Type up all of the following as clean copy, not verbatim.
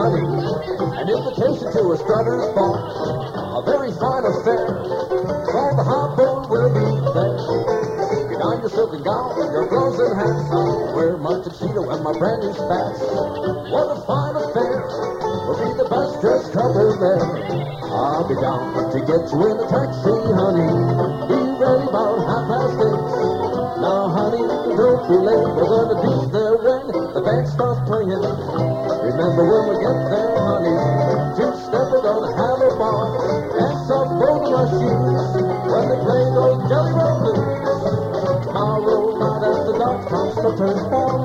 honey. An invitation to a Strutter's Bar, a very fine affair. All the hot boys will be there. Get on your silken gown, your gloves and hats. I'll wear my tuxedo and my brand new spats. What a fine affair. We'll be the best dressed couple there. I'll be down to get you in a taxi, honey. Be ready about 8:30. Now, honey, don't be late. We're gonna be there when the band starts playing. Remember when we get there, honey, two-step we're gonna have a ball. Dance off both of our shoes when they play those Jelly Roll Blues. Tomorrow night after dark comes the turn ball.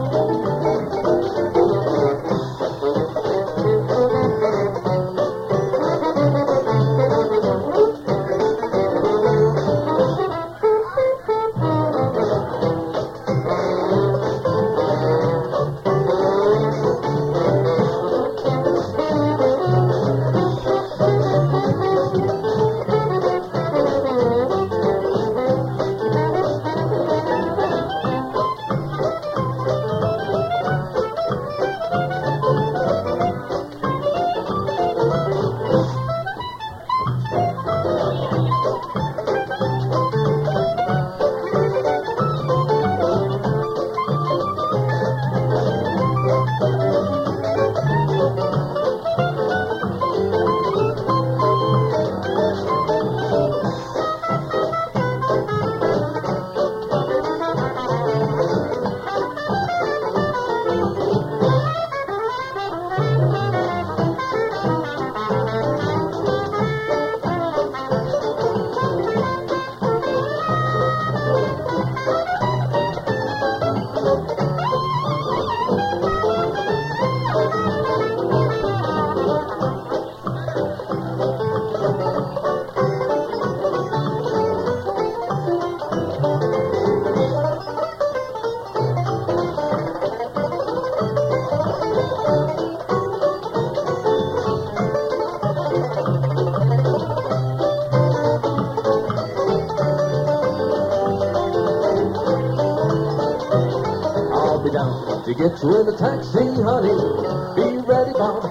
To get you in the taxi, honey, be ready about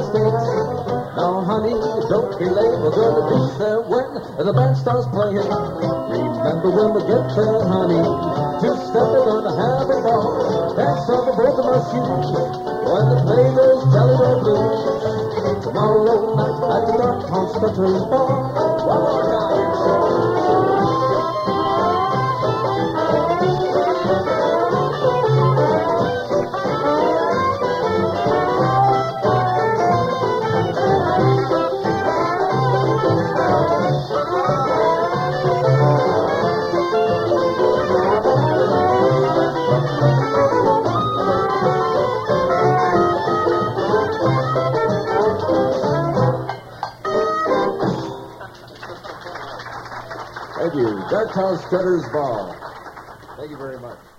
8:30. Now, honey, don't be late. We're gonna be there when the band starts playing. Remember when we get there, honey, two-step we're gonna have a ball. Dance on the both of our shoes when they play those Jelly Roll Blues. Tomorrow night at the dark comes the turn ball. One more time. Thank you. Darktown Strutter's Ball. Thank you very much.